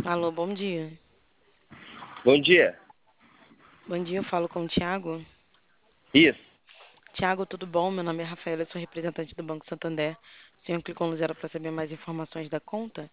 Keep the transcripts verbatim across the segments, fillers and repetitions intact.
Alô, bom dia. Bom dia. Bom dia, eu falo com o Thiago. Isso. Thiago, tudo bom? Meu nome é Rafaela, eu sou representante do Banco Santander. O senhor clicou no zero para saber mais informações da conta?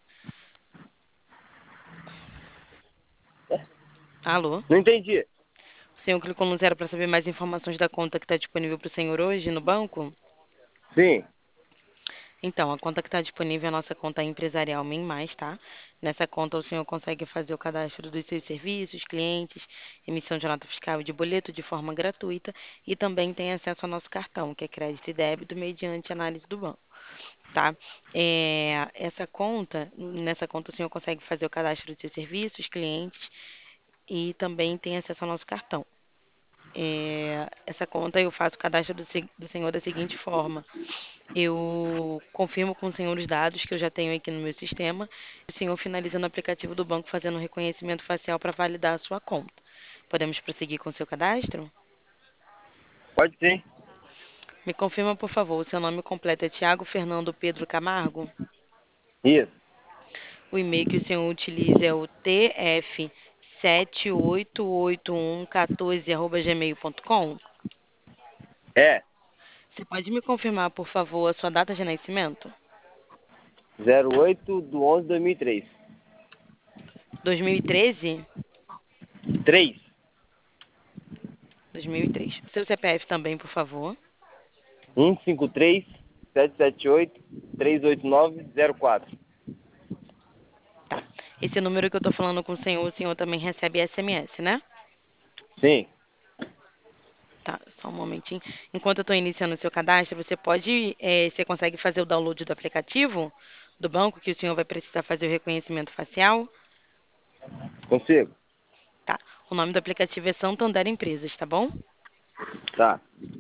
Alô? Não entendi. O senhor clicou no zero para saber mais informações da conta que está disponível para o senhor hoje no banco? Sim. Então, a conta que está disponível é a nossa conta empresarial M E M Mais, tá? Nessa conta o senhor consegue fazer o cadastro dos seus serviços, clientes, emissão de nota fiscal e de boleto de forma gratuita e também tem acesso ao nosso cartão, que é crédito e débito, mediante análise do banco. Tá? É, essa conta, nessa conta o senhor consegue fazer o cadastro dos seus serviços, clientes e também tem acesso ao nosso cartão. É, essa conta eu faço o cadastro do, se- do senhor da seguinte forma: eu confirmo com o senhor os dados que eu já tenho aqui no meu sistema, e o senhor finaliza no aplicativo do banco fazendo um reconhecimento facial para validar a sua conta. Podemos prosseguir com o seu cadastro? Pode sim. Me confirma, por favor, o seu nome completo é Tiago Fernando Pedro Camargo? Isso. O e-mail que o senhor utiliza é o t f sete oito oito um um quatro arroba gmail ponto com. É. Você pode me confirmar, por favor, a sua data de nascimento? zero oito do onze de dois mil e três. dois mil e treze? três. dois mil e três. Seu C P F também, por favor. um cinco três sete sete oito três oito nove zero quatro. Tá. Esse número que eu tô falando com o senhor, o senhor também recebe S M S, né? Sim. Tá, só um momentinho. Enquanto eu estou iniciando o seu cadastro, você pode, eh, você consegue fazer o download do aplicativo do banco, que o senhor vai precisar fazer o reconhecimento facial? Consigo? Tá. O nome do aplicativo é Santander Empresas, tá bom? Tá.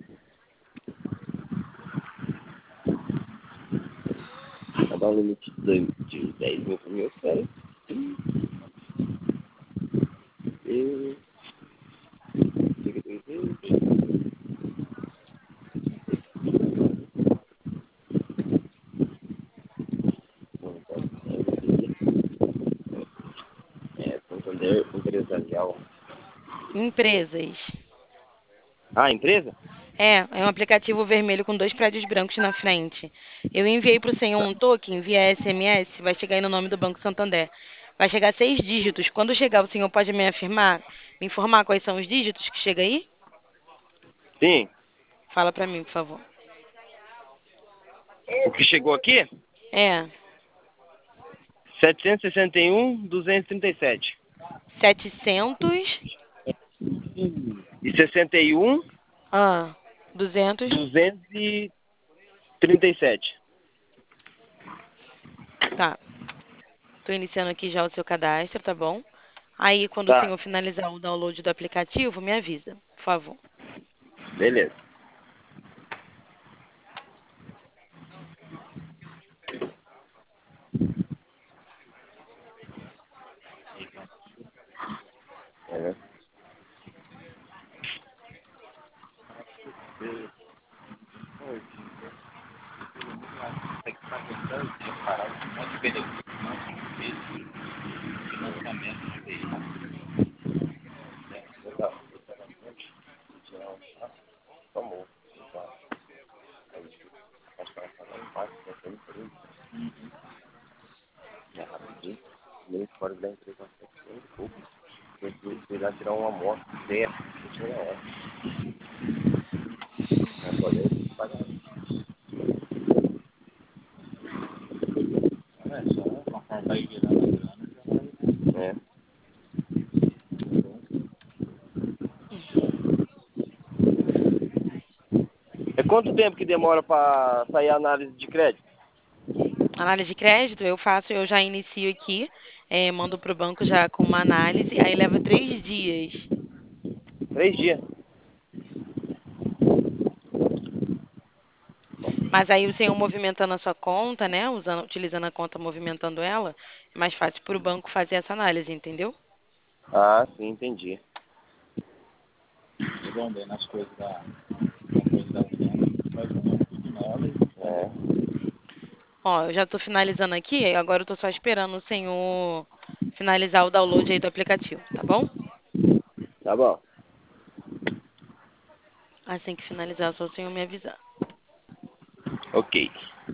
Vai dar um limite de dois- de dez mil por mil, sério? E... É, Santander Empresarial. Empresas. Ah, empresa? É, é um aplicativo vermelho com dois prédios brancos na frente. Eu enviei para o senhor um token via S M S, vai chegar aí no nome do Banco Santander. Vai chegar seis dígitos. Quando chegar, o senhor pode me afirmar, me informar quais são os dígitos que chega aí? Sim. Fala para mim, por favor. O que chegou aqui? É, setecentos e sessenta e um, duzentos e trinta e sete. setecentos, E sessenta e um, ah, duzentos. duzentos e trinta e sete. Tá. Tô iniciando aqui já o seu cadastro, tá bom? Aí, quando o Tá. senhor finalizar o download do aplicativo, me avisa, por favor. Beleza. É. Vamos. É rapidinho. Nem fora da empresa. Eu fui lá tirar uma moto. Certo. Isso é hora. Agora eu pagar. É só conforme vai virando a grana. É. É quanto tempo que demora para sair a análise de crédito? Análise de crédito, eu faço, eu já inicio aqui, eh, mando pro banco já com uma análise, aí leva três dias. Três dias. Mas aí o senhor movimentando a sua conta, né, usando, utilizando a conta, movimentando ela, é mais fácil para o banco fazer essa análise, entendeu? Ah, sim, entendi. Vão bem nas coisas da, nas coisas da venda, faz um tudo nela e É. Ó, eu já estou finalizando aqui, agora eu estou só esperando o senhor finalizar o download aí do aplicativo, tá bom? Tá bom. Assim que finalizar, só o senhor me avisar. Ok.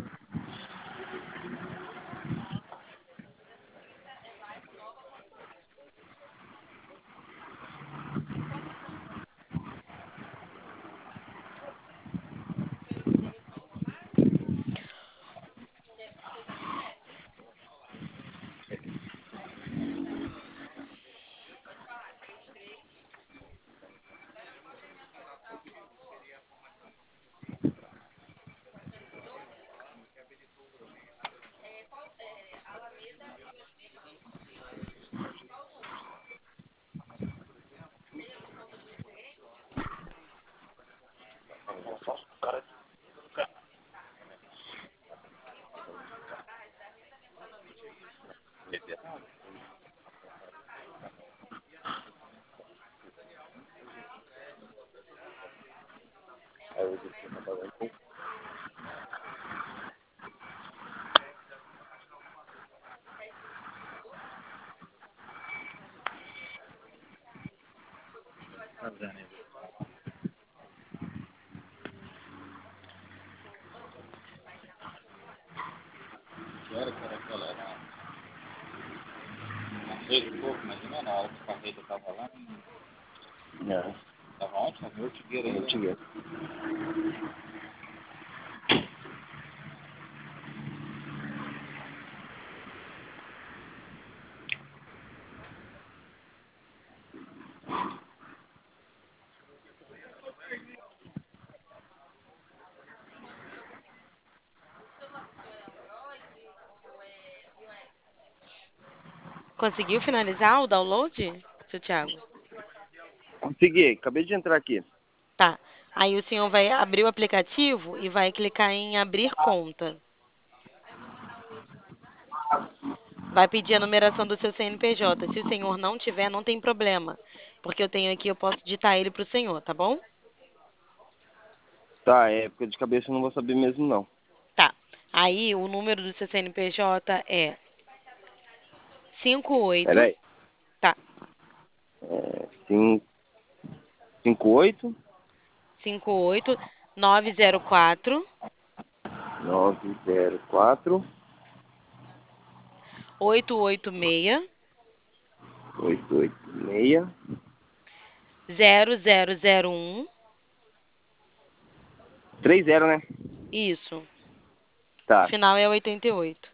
Que hora que era aquela? Era umas seis e pouco, mais ou menos, na hora que o carreiro estava lá. Não. Estava onde? Estava em Ortigueira ainda. Ortigueira. Conseguiu finalizar o download, seu Thiago? Consegui, acabei de entrar aqui. Tá. Aí o senhor vai abrir o aplicativo e vai clicar em abrir conta. Vai pedir a numeração do seu C N P J. Se o senhor não tiver, não tem problema. Porque eu tenho aqui, eu posso digitar ele para o senhor, tá bom? Tá, é, porque de cabeça eu não vou saber mesmo, não. Tá. Aí o número do seu C N P J é cinco oito. Peraí. Tá. É, cinco, cinco, oito, cinco oito nove zero quatro nove, zero, quatro, oito oito seis oito, oito, seis, zero zero zero um. três, zero, né? Isso. Tá, Final é oitenta e oito.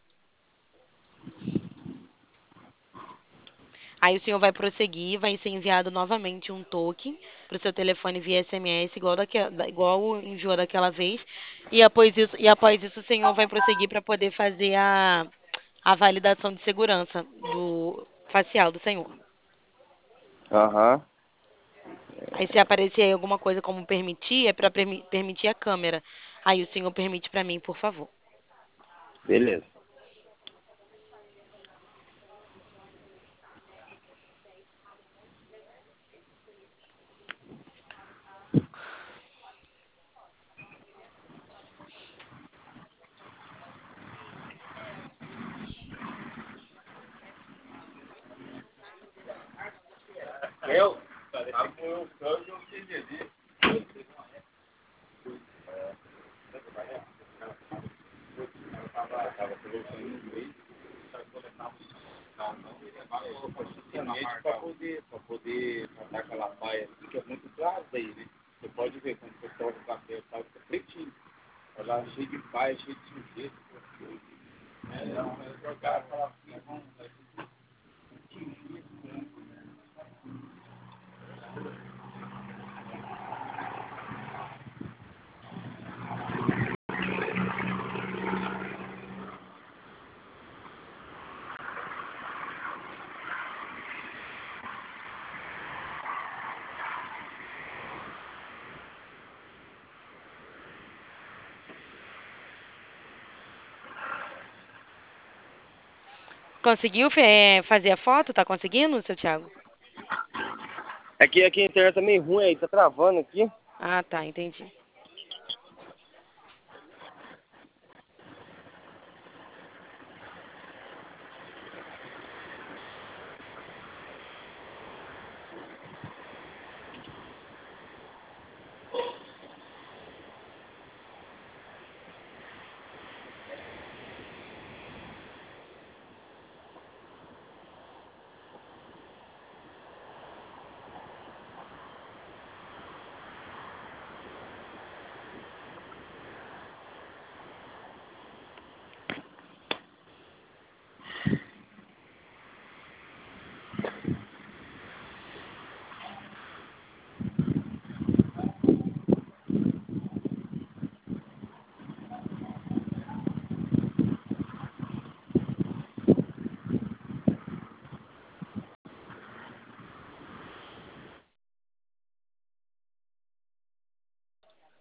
Aí o senhor vai prosseguir, vai ser enviado novamente um token para o seu telefone via S M S, igual, daquela, igual enviou daquela vez. E após isso, e após isso o senhor vai prosseguir para poder fazer a, a validação de segurança do facial do senhor. aham, Aí se aparecer aí alguma coisa como permitir, é para permitir a câmera. Aí o senhor permite para mim, por favor. beleza. Eu? Tá com o câmbio eu fiz ali. Estava conversando em inglês, para coletar para poder, para poder botar aquela baia assim, que é muito claro daí, né? Você pode ver quando você toma o café, tá pretinho. Ela cheio de baia, cheio de sujeira. É, não, mas jogar aquela assim, vamos Conseguiu é, fazer a foto? Tá conseguindo, seu Thiago? Aqui, aqui a internet tá meio ruim aí, tá travando aqui. Ah, tá, entendi.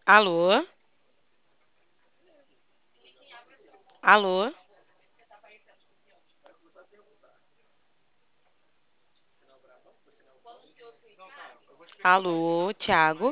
Alô? Alô? Alô, Thiago?